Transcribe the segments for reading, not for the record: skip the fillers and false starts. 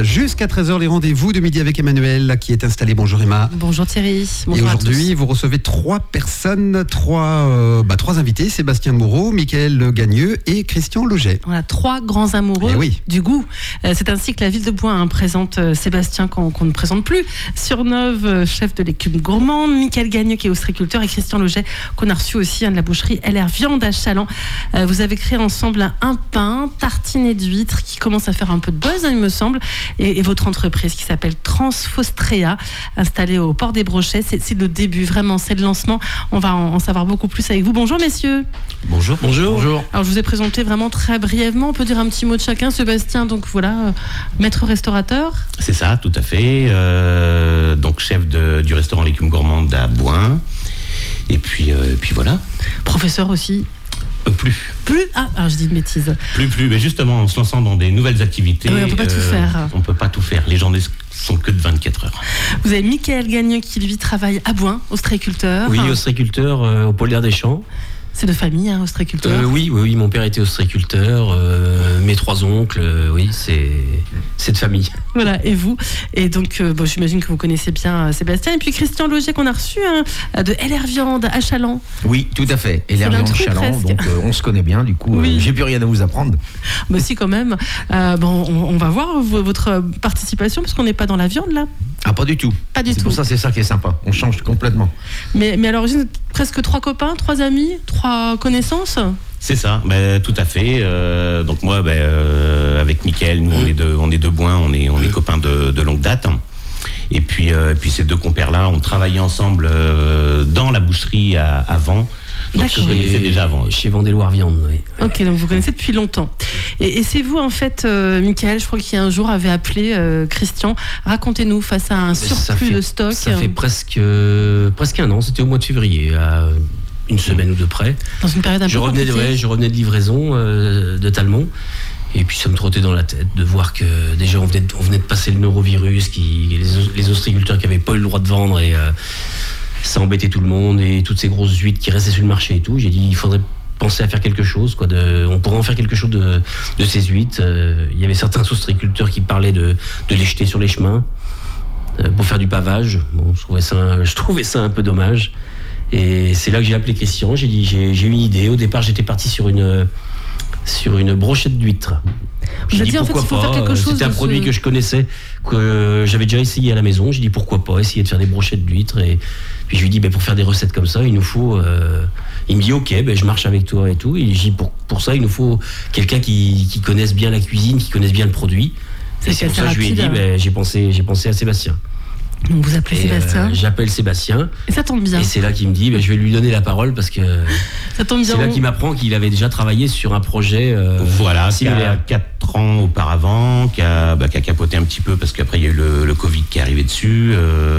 jusqu'à 13h, les rendez-vous de midi avec Emmanuel qui est installé. Bonjour Emma. Bonjour Thierry. Bonjour. Et aujourd'hui, vous recevez trois invités, Sébastien Moreau, Michael Gagneux et Christian Loget. Voilà, trois grands amoureux du goût. C'est ainsi que la ville de Boin présente Sébastien qu'on ne présente plus, Surneuve, chef de l'écume gourmande, Michael Gagneux qui est ostréiculteur et Christian Loget qu'on a reçu aussi de la boucherie LR Viande à Chaland. Vous avez créé ensemble un pain tartiné d'huîtres qui commence à faire un peu de buzz, il me semble, et votre entreprise qui s'appelle Transfostrea, installée au port des Brochets. C'est le début, vraiment, c'est le lancement. On va en savoir beaucoup plus avec vous. Bonjour messieurs. Bonjour. Alors je vous ai présenté vraiment très brièvement, on peut dire un petit mot de chacun. Sébastien, donc voilà, maître restaurateur. C'est ça, tout à fait. Donc chef du restaurant L'écume gourmande à Boin. Et puis voilà. Professeur aussi. Plus. Ah, je dis une bêtise. Plus. Mais justement, en se lançant dans des nouvelles activités, on peut pas tout faire. On peut pas tout faire. Les journées sont que de 24 heures. Vous avez Michael Gagneux qui lui travaille à Boin, ostréiculteur. Oui, ostréiculteur au Pôle des Champs. C'est de famille, ostréiculteur. Oui, mon père était ostréiculteur, mes trois oncles, c'est de famille. Voilà, et vous. Et donc, j'imagine que vous connaissez bien Sébastien. Et puis Christian Loget qu'on a reçu de LR Viande à Chaland. Oui, tout à fait. LR Viande Chaland, donc on se connaît bien, du coup, j'ai plus rien à vous apprendre. Mais si, quand même. On va voir votre participation, parce qu'on n'est pas dans la viande, là. Ah, pas du tout. C'est pour ça, c'est ça qui est sympa. On change complètement. Mais à l'origine, presque trois copains, trois amis, trois connaissances. C'est ça, tout à fait. Donc moi, avec Michael, nous on est de Boin, on est copains de longue date. Et puis ces deux compères-là ont travaillé ensemble dans la boucherie avant. Donc je connaissais déjà avant. Chez Vendée-Loire Viande, oui. Ok, donc vous connaissez depuis longtemps. Et c'est vous, en fait, Michael, je crois qu'il y a un jour, avait appelé Christian. Racontez-nous, face à un surplus de stock. Ça fait presque un an, c'était au mois de février, à une semaine ou deux près. Dans une période un peu compliquée. Je revenais de livraison de Talmont. Et puis ça me trottait dans la tête de voir que déjà on venait de passer le norovirus, les ostréiculteurs qui n'avaient pas eu le droit de vendre, et ça embêtait tout le monde, et toutes ces grosses huîtres qui restaient sur le marché et tout. J'ai dit il faudrait penser à faire quelque chose, on pourrait en faire quelque chose de ces huîtres. Il y avait certains ostréiculteurs qui parlaient de les jeter sur les chemins pour faire du pavage. Bon, je trouvais ça un peu dommage. Et c'est là que j'ai appelé Christian. J'ai dit j'ai une idée. Au départ, j'étais parti sur une brochette d'huîtres. J'ai dit pourquoi pas. C'était un produit que je connaissais, que j'avais déjà essayé à la maison. J'ai dit pourquoi pas essayer de faire des brochettes d'huîtres. Et puis je lui dis pour faire des recettes comme ça, il nous faut. Il me dit ok, je marche avec toi et tout. Et j'ai dit pour ça, il nous faut quelqu'un qui connaisse bien la cuisine, qui connaisse bien le produit. Et c'est pour ça que je lui ai dit j'ai pensé à Sébastien. Donc vous appelez Sébastien. J'appelle Sébastien. Et ça tombe bien. Et c'est là qu'il me dit, je vais lui donner la parole parce que ça tombe bien. C'est là qu'il m'apprend qu'il avait déjà travaillé sur un projet similaire. 4 ans auparavant, qui a capoté un petit peu parce qu'après il y a eu le Covid qui est arrivé dessus.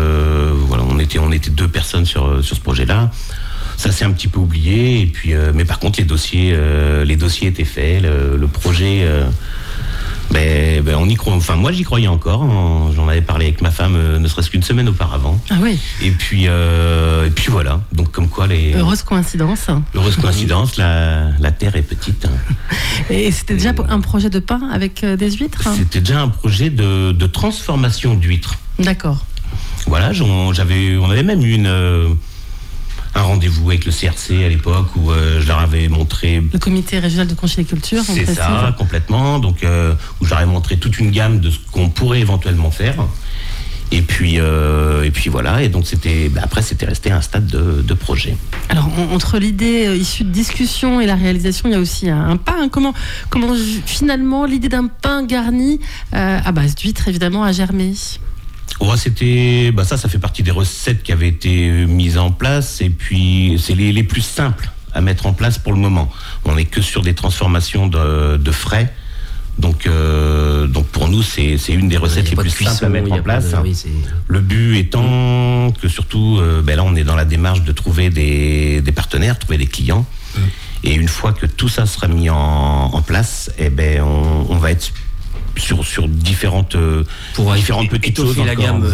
On était 2 personnes sur ce projet-là. Ça s'est un petit peu oublié. Et puis, mais par contre les dossiers étaient faits. Le projet. On y croit. Enfin, moi, j'y croyais encore. J'en avais parlé avec ma femme, ne serait-ce qu'une semaine auparavant. Ah oui. Et puis voilà. Donc, comme quoi les heureuse coïncidence. La terre est petite. Et c'était déjà un projet de pain avec des huîtres. C'était déjà un projet de transformation d'huîtres. D'accord. Voilà. On avait même eu un rendez-vous avec le CRC à l'époque où je leur avais montré... Le comité régional de conchyliculture. C'est ça, complètement. Donc, où je leur avais montré toute une gamme de ce qu'on pourrait éventuellement faire. Et puis voilà. Et donc, après, c'était resté un stade de projet. Alors, entre l'idée issue de discussion et la réalisation, il y a aussi un pain. Comment finalement, l'idée d'un pain garni à base d'huîtres, évidemment, a germé? Ça fait partie des recettes qui avaient été mises en place, et puis c'est les plus simples à mettre en place pour le moment. On n'est que sur des transformations de frais, donc pour nous c'est une des recettes les plus simples à mettre en place. Le but étant que surtout là on est dans la démarche de trouver des partenaires, trouver des clients, et une fois que tout ça sera mis en place, on va être sur différentes petites choses la gamme,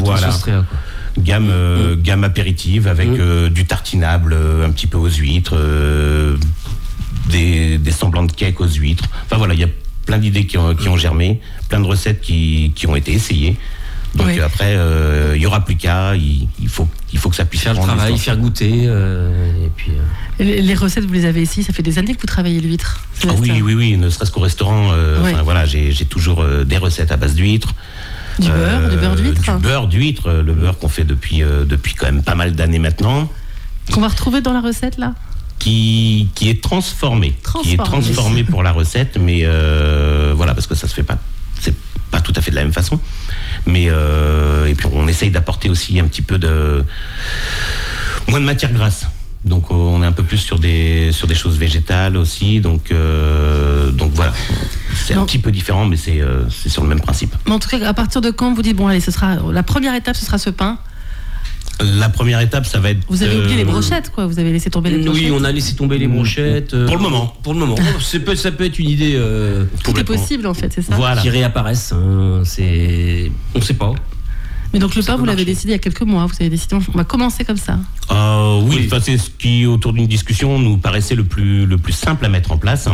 gamme apéritive avec du tartinable un petit peu aux huîtres, des semblants de cake aux huîtres. Enfin voilà, il y a plein d'idées qui ont germé, plein de recettes qui ont été essayées. Donc après, il y aura plus qu'à. Il faut que ça puisse faire le travail, faire goûter. Et puis. Les recettes, vous les avez essayées. Ça fait des années que vous travaillez l'huître. Oui. Ne serait-ce qu'au restaurant. Voilà, j'ai toujours des recettes à base d'huître. Du beurre d'huître. Du beurre d'huître, le beurre qu'on fait depuis quand même pas mal d'années maintenant. Qu'on va retrouver dans la recette là. Qui est transformé pour la recette, mais voilà, parce que ça se fait pas, c'est pas tout à fait de la même façon, mais et puis on essaye d'apporter aussi un petit peu moins de matière grasse, donc on est un peu plus sur des choses végétales aussi, donc voilà, c'est un petit peu différent, mais c'est sur le même principe. Mais en tout cas, à partir de quand vous dites bon allez, ce sera la première étape, ce sera ce pain. La première étape, ça va être... Vous avez oublié les brochettes, quoi. Vous avez laissé tomber les brochettes. Oui, on a laissé tomber les brochettes. Pour le moment. Ça peut être une idée... Tout est possible, en fait, c'est ça. Voilà. Qui réapparaissent. On ne sait pas. Mais donc le pain, vous l'avez décidé il y a quelques mois. Vous avez décidé, on va commencer comme ça. Oui. C'est ce qui, autour d'une discussion, nous paraissait le plus simple à mettre en place.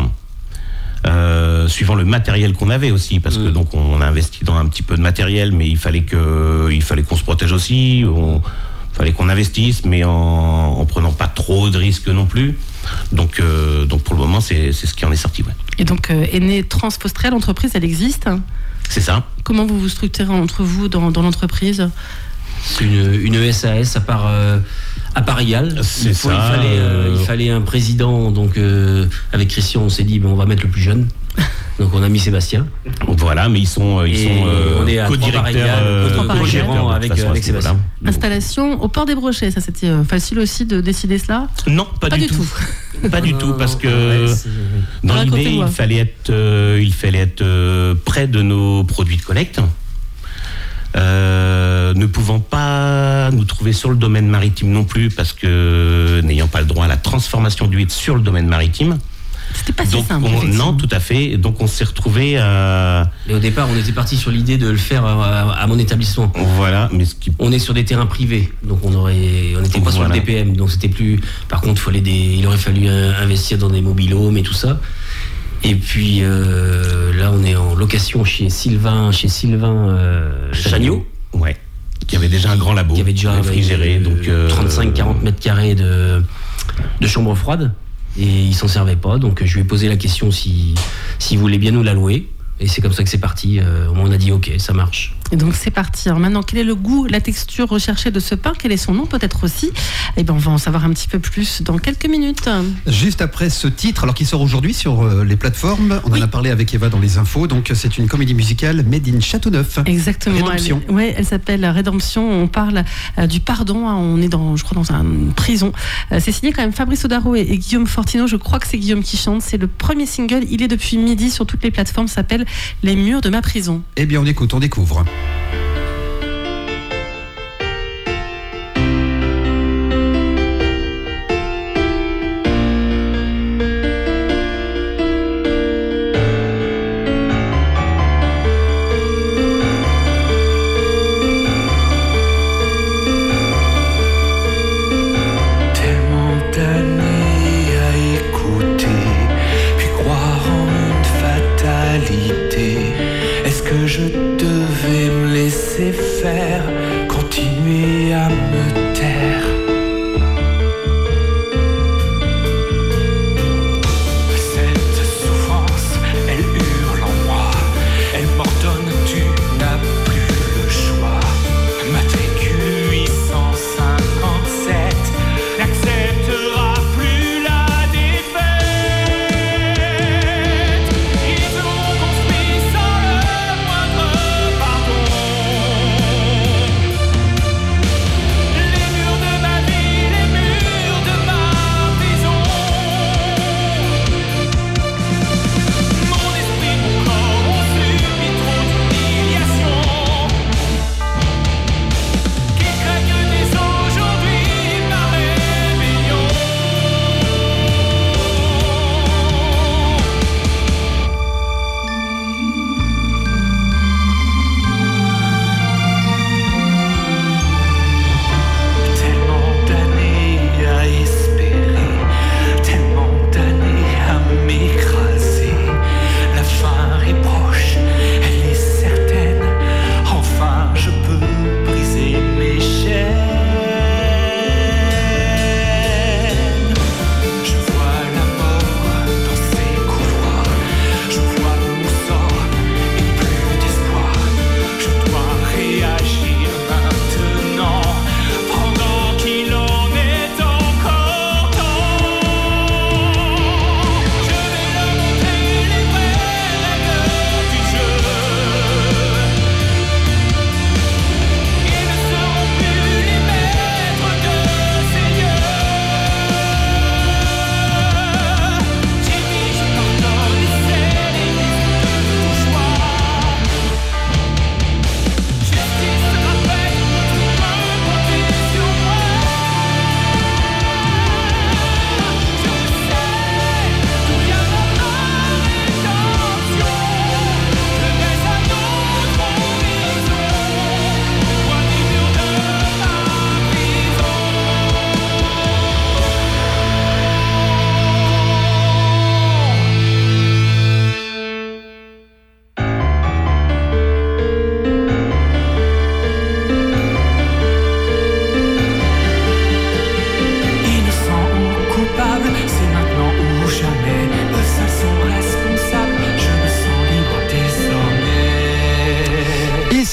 Suivant le matériel qu'on avait aussi, parce que donc on a investi dans un petit peu de matériel, mais il fallait qu'on se protège aussi, il fallait qu'on investisse, mais en prenant pas trop de risques non plus. Donc pour le moment, c'est ce qui en est sorti. Ouais. Et donc est née Transfostrial, l'entreprise, elle existe. C'est ça. Comment vous vous structurez entre vous dans l'entreprise? C'est une SAS à part égale. C'est ça. Il fallait un président, donc avec Christian, on s'est dit on va mettre le plus jeune. Donc on a mis Sébastien. Voilà, mais ils sont on est à co-directeurs, co-gérants avec Sébastien. Installation au port des Brochets, ça c'était facile aussi de décider cela? Non, pas du tout. Pas du tout, parce que dans l'idée, il fallait être près de nos produits de collecte. Ne pouvant pas nous trouver sur le domaine maritime non plus, parce que n'ayant pas le droit à la transformation d'huîtres sur le domaine maritime. C'était pas si simple. Non, tout à fait. Donc on s'est retrouvé à... Et au départ, on était parti sur l'idée de le faire à mon établissement. Voilà, mais on est sur des terrains privés, donc on n'était pas sur le DPM, donc c'était plus. Par contre, il aurait fallu investir dans des mobil-homes et tout ça. Et puis là, on est en location chez Sylvain Chagnot. Ouais. Qui avait déjà un grand labo. Qui avait déjà réfrigéré, donc 35-40 mètres carrés de chambre froide. Et il s'en servait pas, donc je lui ai posé la question s'il voulait bien nous la louer. Et c'est comme ça que c'est parti. On a dit ok, ça marche. Et donc c'est parti. Alors maintenant, quel est le goût, la texture recherchée de ce pain? Quel est son nom peut-être aussi? Eh bien, on va en savoir un petit peu plus dans quelques minutes. Juste après ce titre, alors qui sort aujourd'hui sur les plateformes, on en a parlé avec Eva dans les infos, donc c'est une comédie musicale made in Châteauneuf. Exactement. Rédemption. Elle s'appelle Rédemption. On parle du pardon. On est je crois dans une prison. C'est signé quand même Fabrice Odaro et Guillaume Fortino. Je crois que c'est Guillaume qui chante. C'est le premier single. Il est depuis midi sur toutes les plateformes. Ça s'appelle Les murs de ma prison. Eh bien, on écoute, on découvre. Est-ce que je devais me laisser faire, continuer à me taire? Cette souffrance, elle hurle en moi, elle m'ordonne, tu n'as plus le choix. Matricule 857 n'acceptera plus la défaite. Ils ont construit sans le moindre pardon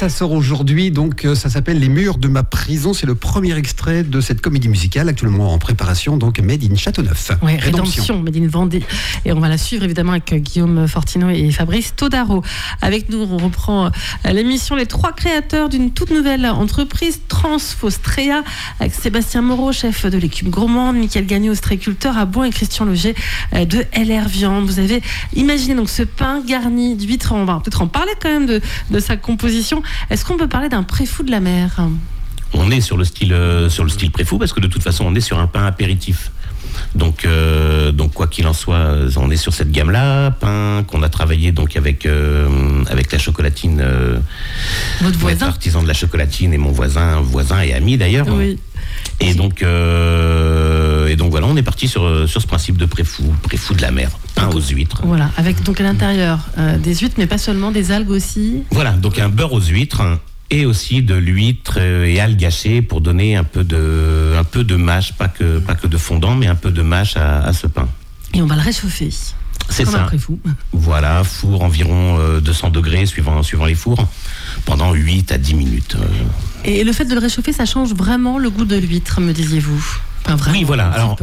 ça sort aujourd'hui, donc ça s'appelle Les murs de ma prison. C'est le premier extrait de cette comédie musicale actuellement en préparation, donc Made in Châteauneuf. Oui, Rédemption, Made in Vendée. Et on va la suivre évidemment avec Guillaume Fortino et Fabrice Todaro. Avec nous, on reprend l'émission Les trois créateurs d'une toute nouvelle entreprise, Transfostrea, avec Sébastien Moreau, chef de l'équipe gourmande, Michael Gagnon, ostréiculteur à Boin et Christian Loger de LR Viande. Vous avez imaginé donc ce pain garni d'huîtres. On va peut-être en parler quand même de sa composition. Est-ce qu'on peut parler d'un préfou de la mer ? On est sur le style préfou parce que de toute façon on est sur un pain apéritif. Donc quoi qu'il en soit, on est sur cette gamme-là, pain qu'on a travaillé donc avec la chocolatine, votre voisin, artisan de la chocolatine et mon voisin et ami d'ailleurs. Oui. Et donc voilà, on est parti sur ce principe de préfou de la mer, pain aux huîtres. Voilà, avec donc à l'intérieur des huîtres, mais pas seulement, des algues aussi. Voilà, donc un beurre aux huîtres. Et aussi de l'huître et algues hachées pour donner un peu de mâche, pas que de fondant, mais un peu de mâche à ce pain. Et on va le réchauffer. C'est comme ça. Un préfou. Voilà, four environ 200 degrés suivant les fours, pendant 8 à 10 minutes. Et le fait de le réchauffer, ça change vraiment le goût de l'huître, me disiez-vous ? Enfin, vraiment, oui, voilà. Alors,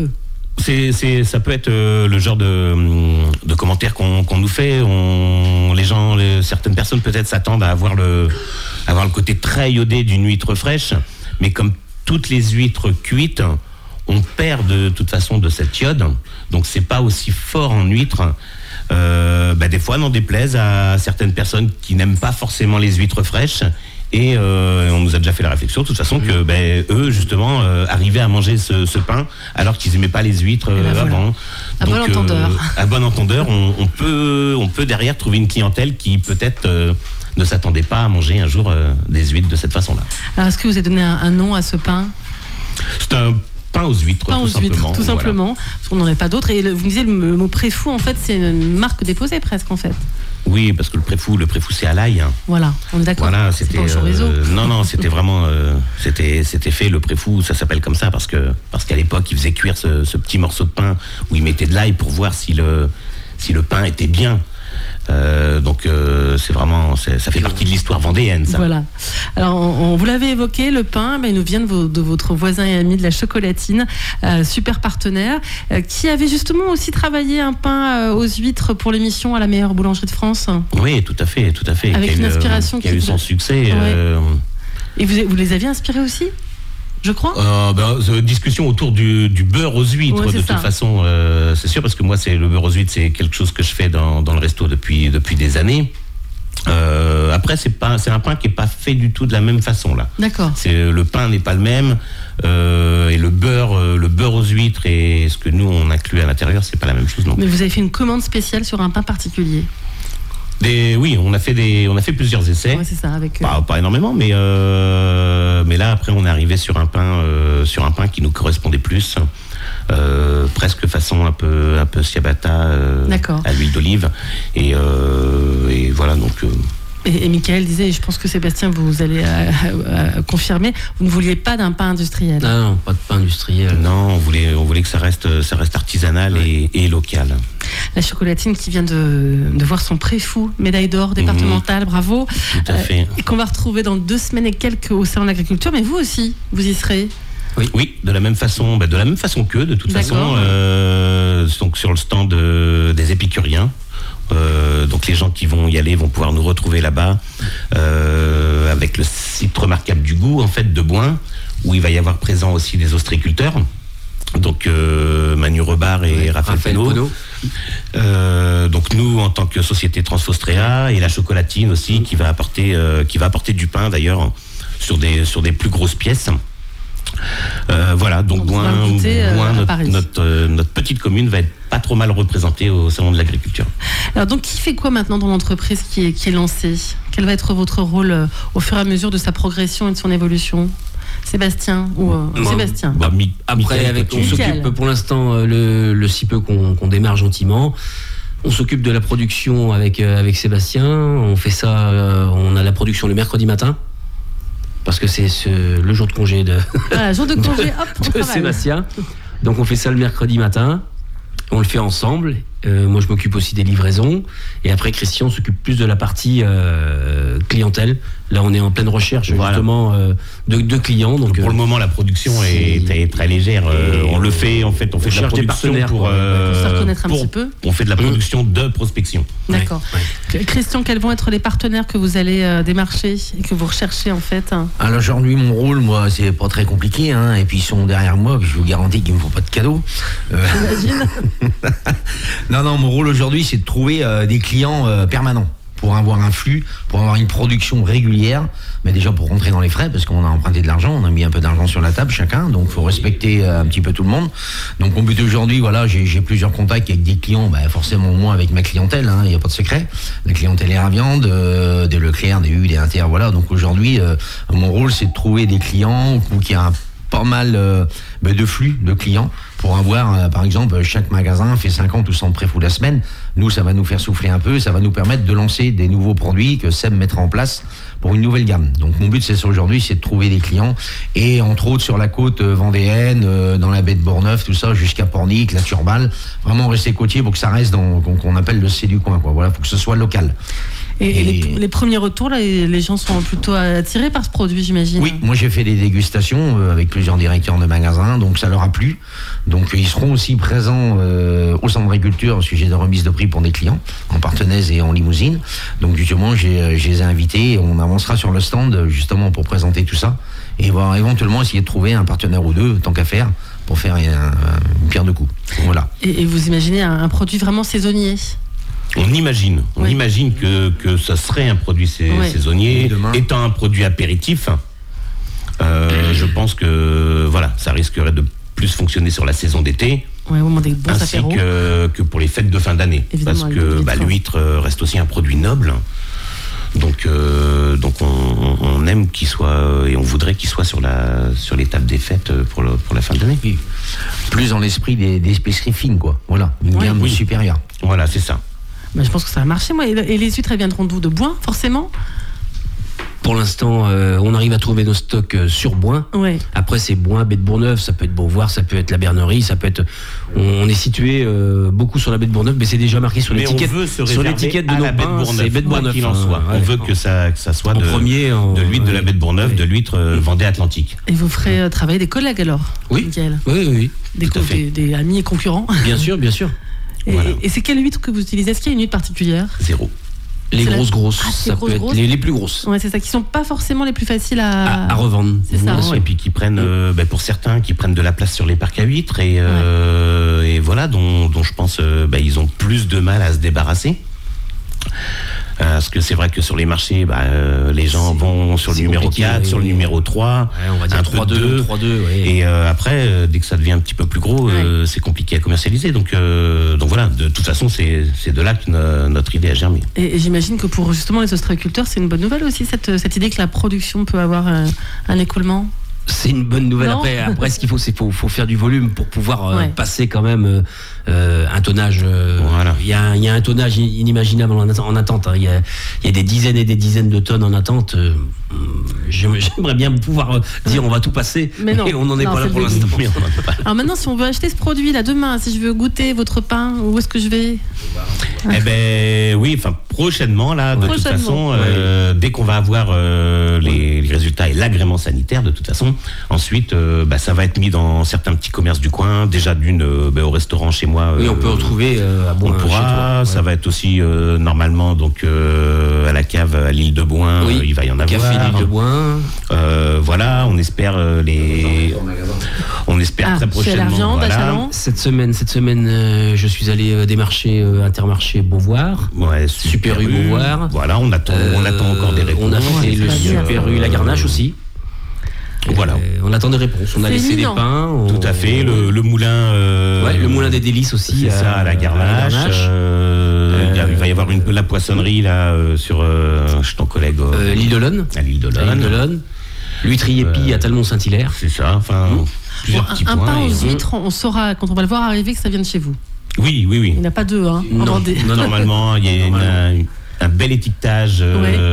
ça peut être le genre de commentaires qu'on nous fait. Certaines personnes peut-être s'attendent à avoir le côté très iodé d'une huître fraîche, mais comme toutes les huîtres cuites, on perd de toute façon de cette iode, donc c'est pas aussi fort en huître. Des fois, n'en déplaise à certaines personnes qui n'aiment pas forcément les huîtres fraîches. Et on nous a déjà fait la réflexion de toute façon que eux justement arrivaient à manger ce pain alors qu'ils n'aimaient pas les huîtres avant. À bon entendeur. À bon entendeur, on peut derrière trouver une clientèle qui peut-être ne s'attendait pas à manger un jour des huîtres de cette façon-là. Alors est-ce que vous avez donné un nom à ce pain ? C'est un pain aux huîtres, tout simplement, parce qu'on n'en a pas d'autres. Et vous me disiez, le mot préfou, en fait, c'est une marque déposée presque, en fait. Oui, parce que le préfou c'est à l'ail. Hein. Voilà, on est d'accord. Voilà, c'était pas au chorizo. Non, c'était vraiment c'était fait le préfou, ça s'appelle comme ça parce qu'à l'époque, ils faisaient cuire ce petit morceau de pain où ils mettaient de l'ail pour voir si le pain était bien. C'est vraiment, ça fait partie de l'histoire vendéenne, ça. Voilà. Alors, vous l'avez évoqué, le pain, il nous vient de votre voisin et ami de la chocolatine, super partenaire, qui avait justement aussi travaillé un pain aux huîtres pour l'émission à la meilleure boulangerie de France. Oui, tout à fait. Avec une inspiration qui a eu son succès. Ouais. Et vous les aviez inspirés aussi ? Je crois. Discussion autour du beurre aux huîtres, de toute façon, c'est sûr, parce que moi, le beurre aux huîtres, c'est quelque chose que je fais dans le resto depuis des années. Après, c'est un pain qui est pas fait du tout de la même façon là. D'accord. Le pain n'est pas le même et le beurre aux huîtres et ce que nous on inclut à l'intérieur, c'est pas la même chose non plus. Mais vous avez fait une commande spéciale sur un pain particulier. Oui, on a fait plusieurs essais. Ouais, c'est ça, avec pas énormément, mais là après on est arrivé sur un pain qui nous correspondait plus, presque façon un peu ciabatta à l'huile d'olive et voilà donc. Et Michael disait, et je pense que Sébastien, vous allez confirmer, vous ne vouliez pas d'un pain industriel. Non, pas de pain industriel. Non, on voulait que ça reste artisanal et local. La chocolatine qui vient de voir son préfou, médaille d'or départementale, bravo. Tout à fait. Et qu'on va retrouver dans 2 semaines et quelques au salon de l'agriculture, mais vous aussi, vous y serez. Oui, de la même façon qu'eux, de toute façon, donc sur le stand des épicuriens. Donc les gens qui vont y aller vont pouvoir nous retrouver là-bas avec le site remarquable du goût en fait de Boin, où il va y avoir présent aussi des ostréiculteurs, donc Manu Rebard et Raphaël Penaud. Donc nous en tant que société Transfostrea et la chocolatine aussi qui va apporter du pain d'ailleurs sur des plus grosses pièces. Voilà, donc Boin, notre petite commune va être pas trop mal représentée au salon de l'agriculture. Alors donc qui fait quoi maintenant dans l'entreprise qui est lancée ? Quel va être votre rôle au fur et à mesure de sa progression et de son évolution ? Sébastien ou Sébastien. Après, on s'occupe pour l'instant le si peu qu'on démarre gentiment. On s'occupe de la production avec Sébastien. On fait ça. On a la production le mercredi matin. Parce que c'est le jour de congé de Sébastien. Donc on fait ça le mercredi matin, on le fait ensemble Moi, je m'occupe aussi des livraisons. Et après, Christian s'occupe plus de la partie clientèle. Là, on est en pleine recherche justement de clients. Donc, pour le moment, la production est très légère. On le fait, en fait, on fait de la production pour se reconnaître un petit peu. On fait de la production de prospection. D'accord. Ouais. Christian, quels vont être les partenaires que vous allez démarcher et que vous recherchez en fait? Alors aujourd'hui, mon rôle, moi, c'est pas très compliqué. Et puis ils sont derrière moi, je vous garantis qu'ils me font pas de cadeaux. J'imagine. Non, mon rôle aujourd'hui, c'est de trouver des clients permanents pour avoir un flux, pour avoir une production régulière, mais déjà pour rentrer dans les frais, parce qu'on a emprunté de l'argent, on a mis un peu d'argent sur la table chacun, donc il faut respecter un petit peu tout le monde. Donc mon but aujourd'hui, voilà, j'ai plusieurs contacts avec des clients, forcément moi avec ma clientèle, il n'y a pas de secret. La clientèle Air Viande, des Leclerc, des U, des Inter, voilà. Donc aujourd'hui, mon rôle, c'est de trouver des clients qui a pas mal de flux de clients pour avoir, par exemple, chaque magasin fait 50 ou 100 pré-fous la semaine. Nous, ça va nous faire souffler un peu, ça va nous permettre de lancer des nouveaux produits que Seb mettra en place pour une nouvelle gamme. Donc mon but, c'est ça aujourd'hui, c'est de trouver des clients et entre autres sur la côte vendéenne, dans la baie de Bourgneuf, tout ça, jusqu'à Pornic, la Turballe, vraiment rester côtier pour que ça reste dans qu'on appelle le C du coin, quoi. Voilà, pour que ce soit local. Et les premiers retours, là, les gens sont plutôt attirés par ce produit, j'imagine. Oui, moi j'ai fait des dégustations avec plusieurs directeurs de magasins, donc ça leur a plu. Donc ils seront aussi présents au centre d'agriculture au sujet de remise de prix pour des clients, en Partenaise et en Limousine. Donc justement, je les ai invités, on avancera sur le stand justement pour présenter tout ça, et va éventuellement essayer de trouver un partenaire ou deux, tant qu'à faire, pour faire une pierre de coups. Voilà. Et vous imaginez un produit vraiment saisonnier ? On imagine que ça serait un produit saisonnier, étant un produit apéritif. Je pense que voilà, ça risquerait de plus fonctionner sur la saison d'été, des bons ainsi apéros. que pour les fêtes de fin d'année, parce que l'huître reste aussi un produit noble. Donc on aime qu'il soit et on voudrait qu'il soit sur les tables des fêtes pour la fin de l'année. Oui. Plus dans l'esprit des épiceries fines, quoi. Voilà, une gamme supérieure. Voilà, c'est ça. Je pense que ça va marcher, moi. Et les huîtres, elles viendront d'où ? De Boin, forcément ? Pour l'instant, on arrive à trouver nos stocks sur Boin. Ouais. Après, c'est Boin, baie de Bourgneuf, ça peut être Beauvoir, ça peut être la Bernerie, ça peut être. On est situé beaucoup sur la baie de Bourgneuf, mais c'est déjà marqué sur l'étiquette. Sur l'étiquette de nos pains, c'est baie de Bourgneuf. Qu'il en soit. On veut que ça soit de l'huître de la baie de Bourgneuf, de l'huître Vendée Atlantique. Et vous ferez travailler des collègues alors ? Oui. Mickaël. Oui. Des amis et concurrents. Bien sûr. Et c'est quelle huître que vous utilisez ? Est-ce qu'il y a une huître particulière ? Zéro. Les grosses, ça peut être les plus grosses. Ouais, c'est ça, qui sont pas forcément les plus faciles à revendre. C'est ça. Et puis qui prennent, pour certains, qui prennent de la place sur les parcs à huîtres et voilà, dont je pense ils ont plus de mal à se débarrasser. Parce que c'est vrai que sur les marchés, les gens vont sur le numéro 4, sur le numéro 3, on va dire 3-2. Et après, dès que ça devient un petit peu plus gros, c'est compliqué à commercialiser. Donc voilà, de toute façon, c'est de là que notre idée a germé. Et j'imagine que pour justement les ostréiculteurs, c'est une bonne nouvelle aussi, cette idée que la production peut avoir un écoulement. C'est une bonne nouvelle. Après, ce qu'il faut, c'est qu'il faut faire du volume pour pouvoir passer quand même un tonnage. Voilà. Il y a un tonnage inimaginable en attente. Il y a des dizaines et des dizaines de tonnes en attente. J'aimerais bien pouvoir dire on va tout passer, mais on n'en est pas là pour l'instant. Alors maintenant, si on veut acheter ce produit là demain, si je veux goûter votre pain, où est-ce que je vais ? Prochainement là, de toute façon, dès qu'on va avoir les résultats et l'agrément sanitaire, de toute façon, ensuite, ça va être mis dans certains petits commerces du coin. Déjà au restaurant chez moi. Oui, on peut retrouver à Boin. On pourra. Ça va être aussi normalement donc à la cave à l'île de Boin. Il va y en avoir. Café l'île de Boin. Voilà, on espère très prochainement. Voilà. Cette semaine, je suis allé démarcher Intermarché Beauvoir. Super U Beauvoir. Voilà, on attend encore des réponses. On a fait le Super U La Garnache aussi. Voilà. On attend des réponses. On a laissé des pains. Tout à fait. Le moulin. Le moulin des délices aussi. C'est ça, à la Garnache. Il va y avoir la poissonnerie là sur ton collègue. L'île d'Olonne. À l'île d'Olonne. L'huîtrier Pie à Talmont-Saint-Hilaire. C'est ça. Enfin, plusieurs petits points. Un pain aux huîtres, on saura quand on va le voir arriver que ça vient de chez vous. Oui. Il n'y en a pas deux, hein. Non, normalement, il y a un bel étiquetage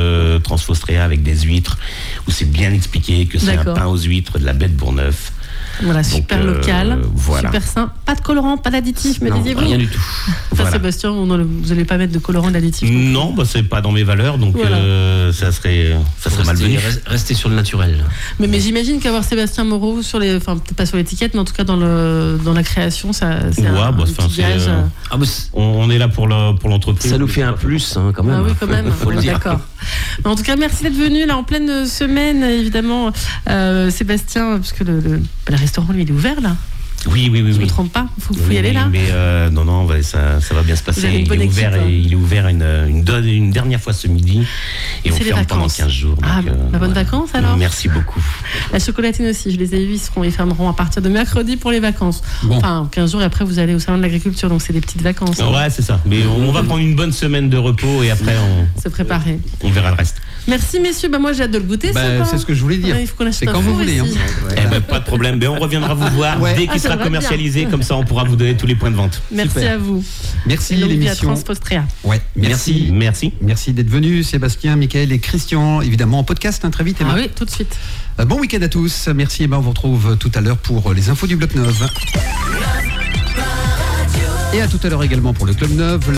Transfostrea avec des huîtres où c'est bien expliqué que c'est un pain aux huîtres de la baie de Bourgneuf. Voilà, super local, super sain. Pas de colorant, pas d'additif, me disiez-vous? Rien du tout. Enfin, Sébastien, vous n'allez pas mettre de colorant, d'additif? Non, c'est pas dans mes valeurs, donc ça serait malvenu. Rester sur le naturel. Mais j'imagine qu'avoir Sébastien Moreau peut-être pas sur l'étiquette, mais en tout cas dans la création, c'est un petit gage. On est là pour l'entreprise. Ça nous fait un plus, quand même. Ah oui, quand même. Faut le dire. D'accord. En tout cas, merci d'être venu là en pleine semaine, évidemment, Sébastien, parce que le restaurant lui il est ouvert là. Oui. Je ne me trompe pas, il faut y aller là. Mais non, ça va bien se passer. Il est ouvert une dernière fois ce midi et on ferme pendant 15 jours. Bonnes vacances alors. Merci beaucoup. La chocolatine aussi, je les ai vus, ils fermeront à partir de mercredi pour les vacances. Bon. Enfin, 15 jours et après vous allez au salon de l'agriculture, donc c'est des petites vacances. Ouais, c'est ça. Mais on va prendre une bonne semaine de repos et après se préparer. On verra le reste. Merci messieurs, moi j'ai hâte de le goûter. C'est ce que je voulais dire. Il faut qu'on achète c'est quand vous voulez. Pas de problème. On reviendra vous voir dès qu'il sera commercialisé, comme ça on pourra vous donner tous les points de vente. Merci à vous. Merci l'émission. Ouais, merci d'être venus Sébastien, Michael et Christian, évidemment en podcast très vite. Ah oui, tout de suite. Bon week-end à tous. Merci on vous retrouve tout à l'heure pour les infos du Bloc 9. Et à tout à l'heure également pour le Club 9.